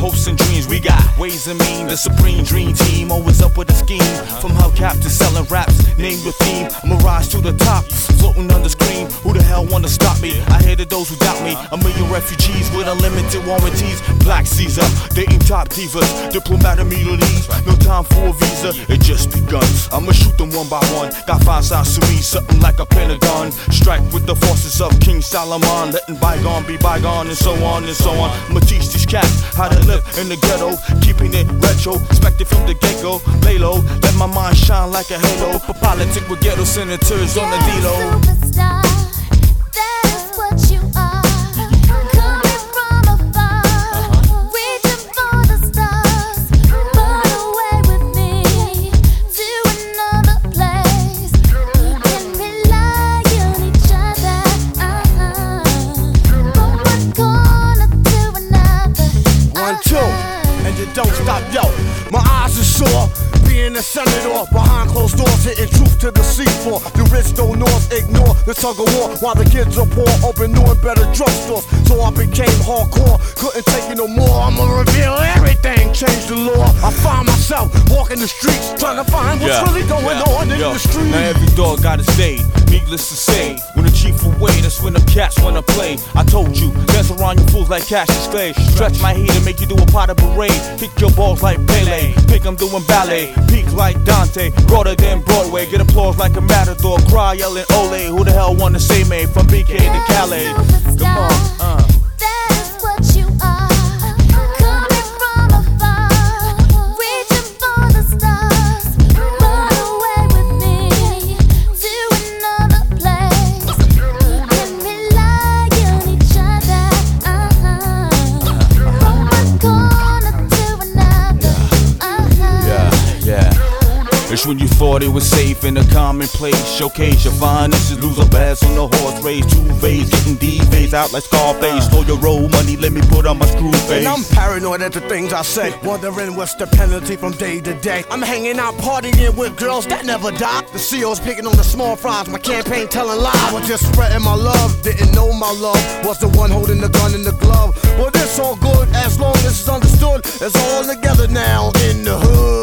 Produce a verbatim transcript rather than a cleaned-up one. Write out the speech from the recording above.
hopes and dreams. We got ways and mean, the supreme dream team, always up with a scheme. From hubcap to selling raps, name your theme. I'ma rise to the top, floating on the screen. Who the hell wanna stop me? I hated those who doubt me. A million refugees with unlimited warranties. Black Caesar, dating top divas, diplomatic immunities. No time for a visa, it just begun. I'ma shoot them one by one. Got five sides to me, something like a pentagon. Strike with the forces of King Solomon, letting bygone be bygone, and so on and so on. I'ma teach these cats how to live in the ghetto, keeping it retro, expected from the get-go. Lay low, let my mind shine like a halo. For politics with ghetto senators on the D-Lo. Superstar, that's what you are. Coming from afar, reaching for the stars. Run away with me to another place. Can rely on each other. Uh-huh. From one corner to another. One, two, and you don't stop, yo. My eyes are sore, being a senator behind closed doors, hitting truth to the seafloor. The rich don't north ignore the tug of war, while the kids are poor, open new and better drugstores. So I became hardcore, couldn't take it no more. I'ma reveal everything, change the law. I find myself walking the streets, trying to find what's Yeah, really going yeah, on in yo. the street. Now every dog got his day, needless to say. When the chief away, that's when the cats wanna play. I told you, dance around you fools like Cassius Clay. Stretch my heat and make you do a pot of parade. Kick your balls like Pele, think I'm doing ballet. Peak like Dante, broader than Broadway. Get applause like a matador, cry yelling ole. Who the hell wanna say me from B K to Calais? Come on, uh. That's what you are. Coming from afar, reaching for the stars. Run away with me to another place. Can rely on each other. Uh-huh. From one corner to another. Uh-huh. Yeah, yeah. It's when you thought it was safe in a commonplace. Showcase your finances, lose a bass on the horse race. Two phase, getting D-phase out like Scarface. Stole your roll money, let me put on my screw face. And I'm paranoid at the things I say, wondering what's the penalty from day to day. I'm hanging out partying with girls that never die. The C O's picking on the small fries, my campaign telling lies. I was just spreading my love, didn't know my love was the one holding the gun in the glove. Well, this all good as long as it's understood. It's all together now in the hood.